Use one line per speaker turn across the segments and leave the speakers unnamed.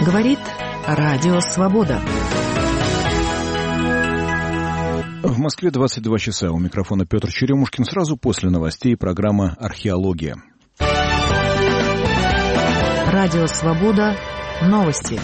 Говорит Радио Свобода.
В Москве 22 часа. У микрофона Петр Черемушкин. Сразу после новостей программа «Археология».
Радио Свобода. Новости.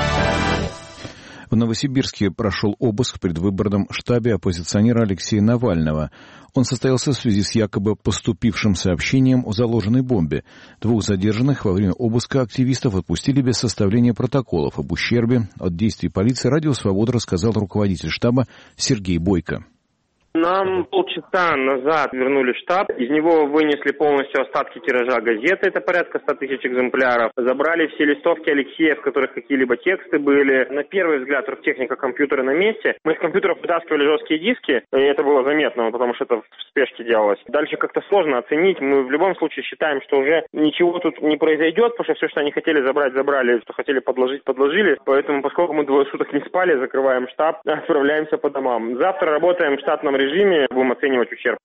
В Новосибирске прошел обыск в предвыборном штабе оппозиционера Алексея Навального. Он состоялся в связи с якобы поступившим сообщением о заложенной бомбе. 2 задержанных во время обыска активистов отпустили без составления протоколов об ущербе от действий полиции. Радио «Свобода» рассказал руководитель штаба Сергей Бойко.
Нам полчаса назад вернули штаб, из него вынесли полностью остатки тиража газеты, это порядка 100 тысяч экземпляров. Забрали все листовки Алексея, в которых какие-либо тексты были. На первый взгляд техника компьютера на месте. Мы из компьютеров вытаскивали жесткие диски, и это было заметно, потому что это в спешке делалось. Дальше как-то сложно оценить. Мы в любом случае считаем, что уже ничего тут не произойдет, потому что все, что они хотели забрать, забрали, что хотели подложить, подложили. Поэтому, поскольку мы 2 суток не спали, закрываем штаб, отправляемся по домам. Завтра работаем в штатном режиме, будем оценивать ущерб.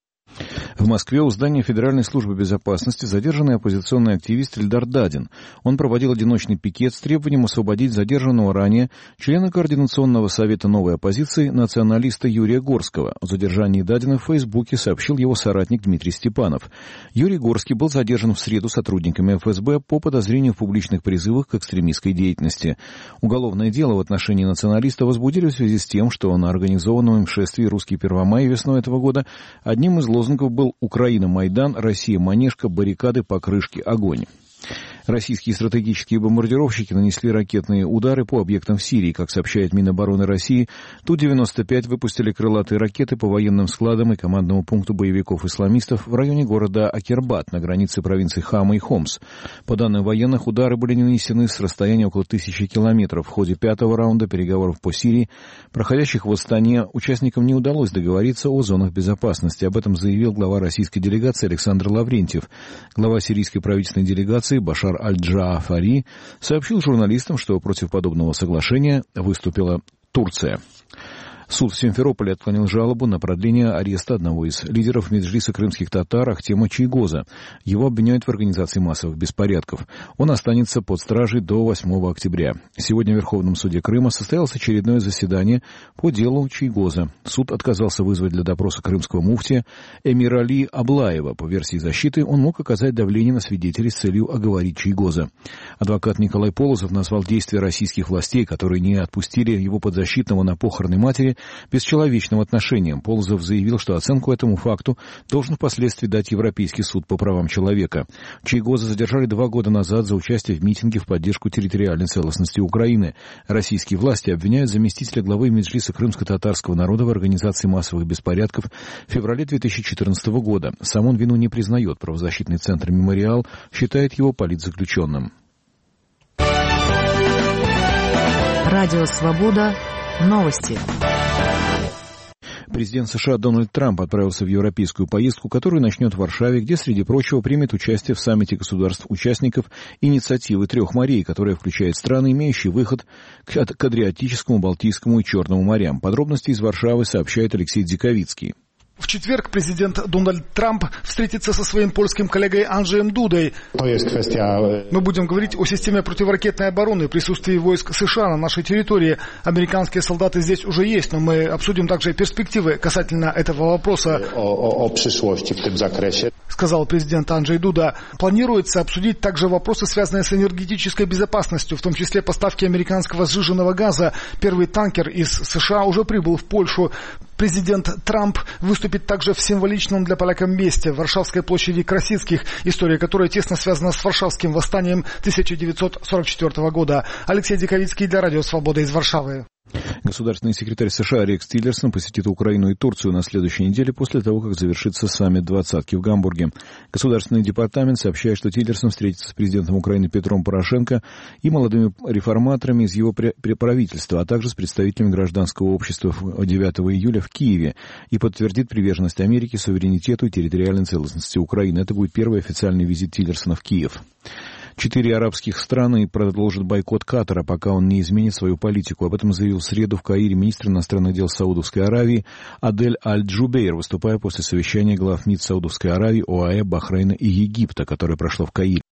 В Москве у здания Федеральной службы безопасности задержанный оппозиционный активист Эльдар Дадин. Он проводил одиночный пикет с требованием освободить задержанного ранее члена Координационного совета новой оппозиции националиста Юрия Горского. О задержании Дадина в Фейсбуке сообщил его соратник Дмитрий Степанов. Юрий Горский был задержан в среду сотрудниками ФСБ по подозрению в публичных призывах к экстремистской деятельности. Уголовное дело в отношении националиста возбудили в связи с тем, что на организованном им шествии «Русский Первомай» весной этого года одним из лозунгов был «Украина, Майдан, Россия, Манежка, баррикады, покрышки, огонь». Российские стратегические бомбардировщики нанесли ракетные удары по объектам в Сирии. Как сообщает Минобороны России, Ту-95 выпустили крылатые ракеты по военным складам и командному пункту боевиков-исламистов в районе города Акербат на границе провинций Хама и Хомс. По данным военных, удары были нанесены с расстояния около 1000 километров. В ходе 5-го раунда переговоров по Сирии, проходящих в Астане, участникам не удалось договориться о зонах безопасности. Об этом заявил глава российской делегации Александр Лаврентьев. Глава сирийской правительственной делегации Башар Аль-Джаафари сообщил журналистам, что против подобного соглашения выступила Турция. Суд в Симферополе отклонил жалобу на продление ареста одного из лидеров меджлиса крымских татар Ахтема Чийгоза. Его обвиняют в организации массовых беспорядков. Он останется под стражей до 8 октября. Сегодня в Верховном суде Крыма состоялось очередное заседание по делу Чийгоза. Суд отказался вызвать для допроса крымского муфтия Эмирали Аблаева. По версии защиты, он мог оказать давление на свидетелей с целью оговорить Чийгоза. Адвокат Николай Полозов назвал действия российских властей, которые не отпустили его подзащитного на похороны матери, бесчеловечным отношением. Полозов заявил, что оценку этому факту должен впоследствии дать Европейский суд по правам человека. Чийгоза задержали 2 года назад за участие в митинге в поддержку территориальной целостности Украины. Российские власти обвиняют заместителя главы меджлиса крымско-татарского народа в организации массовых беспорядков в феврале 2014 года. Сам он вину не признает. Правозащитный центр «Мемориал» считает его политзаключенным.
Радио «Свобода». Новости.
Президент США Дональд Трамп отправился в европейскую поездку, которую начнет в Варшаве, где, среди прочего, примет участие в саммите государств-участников инициативы 3 морей, которая включает страны, имеющие выход к Адриатическому, Балтийскому и Черному морям. Подробности из Варшавы сообщает Алексей Дзиковицкий.
В четверг президент Дональд Трамп встретится со своим польским коллегой Анджеем Дудой. Мы будем говорить о системе противоракетной обороны, присутствии войск США на нашей территории. Американские солдаты здесь уже есть, но мы обсудим также перспективы касательно этого вопроса, сказал президент Анджей Дуда. Планируется обсудить также вопросы, связанные с энергетической безопасностью, в том числе поставки американского сжиженного газа. Первый танкер из США уже прибыл в Польшу. Президент Трамп выступит также в символичном для поляков месте, в Варшавской площади Красицких, история которой тесно связана с Варшавским восстанием 1944 года. Алексей Диковицкий для Радио Свобода из Варшавы.
Государственный секретарь США Рекс Тиллерсон посетит Украину и Турцию на следующей неделе после того, как завершится саммит «Двадцатки» в Гамбурге. Государственный департамент сообщает, что Тиллерсон встретится с президентом Украины Петром Порошенко и молодыми реформаторами из его правительства, а также с представителями гражданского общества 9 июля в Киеве и подтвердит приверженность Америки суверенитету и территориальной целостности Украины. Это будет первый официальный визит Тиллерсона в Киев. 4 арабских страны продолжат бойкот Катара, пока он не изменит свою политику. Об этом заявил в среду в Каире министр иностранных дел Саудовской Аравии Адель Аль-Джубейр, выступая после совещания глав МИД Саудовской Аравии, ОАЭ, Бахрейна и Египта, которое прошло в Каире.